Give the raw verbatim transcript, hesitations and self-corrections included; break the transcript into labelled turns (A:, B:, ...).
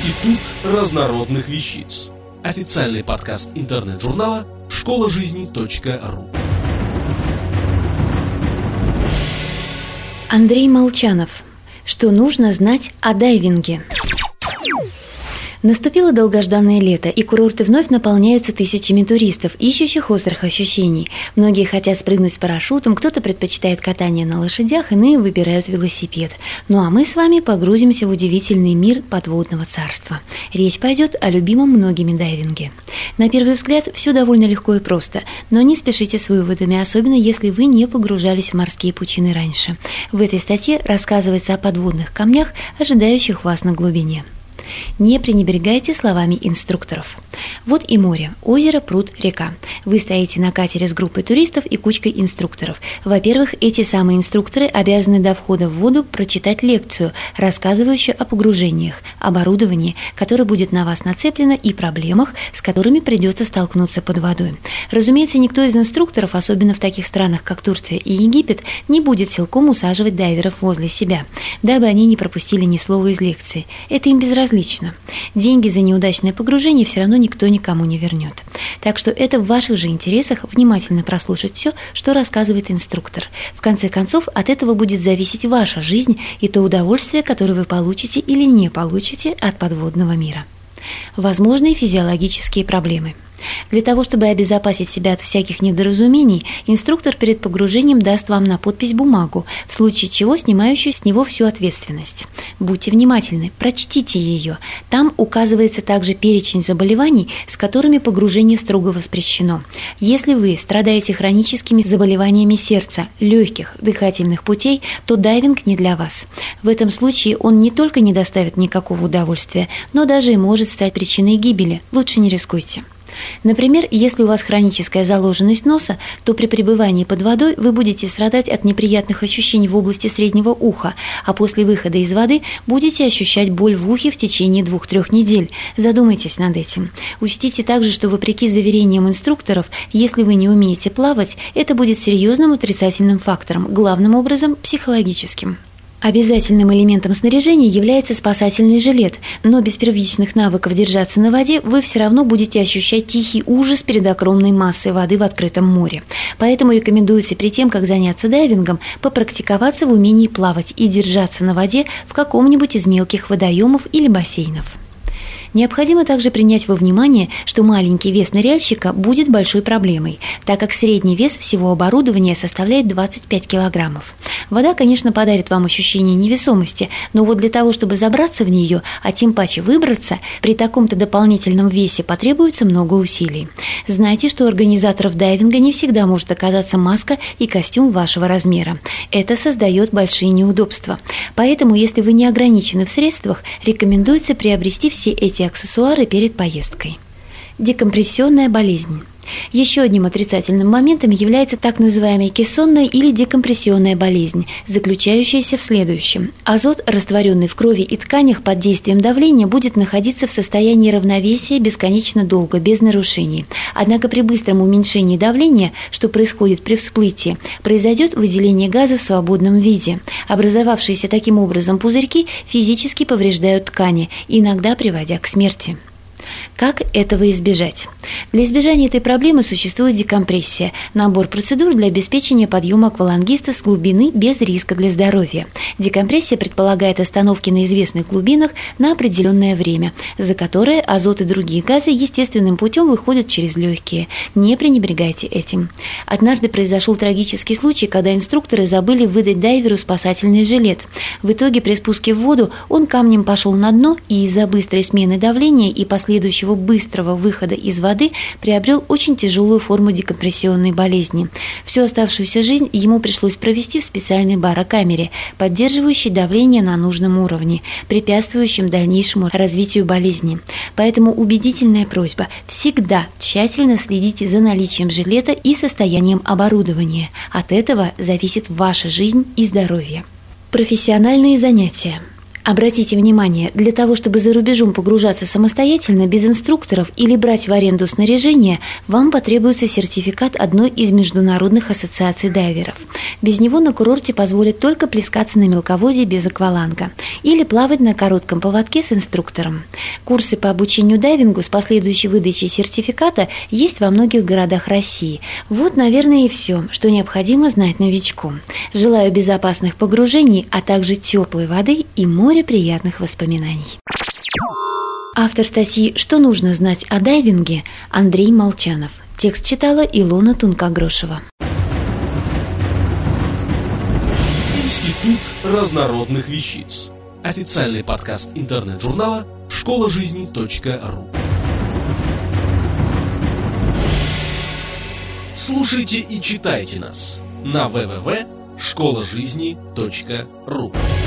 A: Институт разнородных вещиц. Официальный подкаст интернет-журнала школа жизни точка ру.
B: Андрей Молчанов. Что нужно знать о дайвинге? Наступило долгожданное лето, и курорты вновь наполняются тысячами туристов, ищущих острых ощущений. Многие хотят спрыгнуть с парашютом, кто-то предпочитает катание на лошадях, иные выбирают велосипед. Ну а мы с вами погрузимся в удивительный мир подводного царства. Речь пойдет о любимом многими дайвинге. На первый взгляд все довольно легко и просто, но не спешите с выводами, особенно если вы не погружались в морские пучины раньше. В этой статье рассказывается о подводных камнях, ожидающих вас на глубине. Не пренебрегайте словами инструкторов. Вот и море, озеро, пруд, река. Вы стоите на катере с группой туристов и кучкой инструкторов. Во-первых, эти самые инструкторы обязаны до входа в воду прочитать лекцию, рассказывающую о погружениях, оборудовании, которое будет на вас нацеплено, и проблемах, с которыми придется столкнуться под водой. Разумеется, никто из инструкторов, особенно в таких странах, как Турция и Египет, не будет силком усаживать дайверов возле себя, дабы они не пропустили ни слова из лекции. Это им безразлично. Деньги за неудачное погружение все равно никто никому не вернет. Так что это в ваших же интересах внимательно прослушать все, что рассказывает инструктор. В конце концов, от этого будет зависеть ваша жизнь и то удовольствие, которое вы получите или не получите от подводного мира. Возможные физиологические проблемы. Для того, чтобы обезопасить себя от всяких недоразумений, инструктор перед погружением даст вам на подпись бумагу, в случае чего снимающую с него всю ответственность. Будьте внимательны, прочтите ее. Там указывается также перечень заболеваний, с которыми погружение строго воспрещено. Если вы страдаете хроническими заболеваниями сердца, легких, дыхательных путей, то дайвинг не для вас. В этом случае он не только не доставит никакого удовольствия, но даже и может стать причиной гибели. Лучше не рискуйте. Например, если у вас хроническая заложенность носа, то при пребывании под водой вы будете страдать от неприятных ощущений в области среднего уха, а после выхода из воды будете ощущать боль в ухе в течение двух-трех недель. Задумайтесь над этим. Учтите также, что вопреки заверениям инструкторов, если вы не умеете плавать, это будет серьезным отрицательным фактором, главным образом психологическим. Обязательным элементом снаряжения является спасательный жилет, но без первичных навыков держаться на воде вы все равно будете ощущать тихий ужас перед огромной массой воды в открытом море. Поэтому рекомендуется перед тем, как заняться дайвингом, попрактиковаться в умении плавать и держаться на воде в каком-нибудь из мелких водоемов или бассейнов. Необходимо также принять во внимание, что маленький вес ныряльщика будет большой проблемой, так как средний вес всего оборудования составляет двадцать пять килограммов. Вода, конечно, подарит вам ощущение невесомости, но вот для того, чтобы забраться в нее, а тем паче выбраться, при таком-то дополнительном весе потребуется много усилий. Знайте, что у организаторов дайвинга не всегда может оказаться маска и костюм вашего размера. Это создает большие неудобства. Поэтому, если вы не ограничены в средствах, рекомендуется приобрести все эти аксессуары перед поездкой. Декомпрессионная болезнь. Еще одним отрицательным моментом является так называемая кессонная или декомпрессионная болезнь, заключающаяся в следующем. Азот, растворенный в крови и тканях под действием давления, будет находиться в состоянии равновесия бесконечно долго, без нарушений. Однако при быстром уменьшении давления, что происходит при всплытии, произойдет выделение газа в свободном виде. Образовавшиеся таким образом пузырьки физически повреждают ткани, иногда приводя к смерти. Как этого избежать? Для избежания этой проблемы существует декомпрессия – набор процедур для обеспечения подъема аквалангиста с глубины без риска для здоровья. Декомпрессия предполагает остановки на известных глубинах на определенное время, за которое азот и другие газы естественным путем выходят через легкие. Не пренебрегайте этим. Однажды произошел трагический случай, когда инструкторы забыли выдать дайверу спасательный жилет. В итоге при спуске в воду он камнем пошел на дно и из-за быстрой смены давления и последующего быстрого выхода из воды приобрел очень тяжелую форму декомпрессионной болезни. Всю оставшуюся жизнь ему пришлось провести в специальной барокамере, поддерживающей давление на нужном уровне, препятствующем дальнейшему развитию болезни. Поэтому убедительная просьба – всегда тщательно следите за наличием жилета и состоянием оборудования. От этого зависит ваша жизнь и здоровье. Профессиональные занятия. Обратите внимание, для того, чтобы за рубежом погружаться самостоятельно, без инструкторов или брать в аренду снаряжение, вам потребуется сертификат одной из международных ассоциаций дайверов. Без него на курорте позволят только плескаться на мелководье без акваланга или плавать на коротком поводке с инструктором. Курсы по обучению дайвингу с последующей выдачей сертификата есть во многих городах России. Вот, наверное, и все, что необходимо знать новичку. Желаю безопасных погружений, а также теплой воды и моря приятных воспоминаний. Автор статьи «Что нужно знать о дайвинге» Андрей Молчанов. Текст читала Илона Тункагрошева.
A: Институт разнородных вещиц. Официальный подкаст интернет-журнала школа жизни точка ру. Слушайте и читайте нас на дабл ю дабл ю дабл ю точка школа жизни точка ру.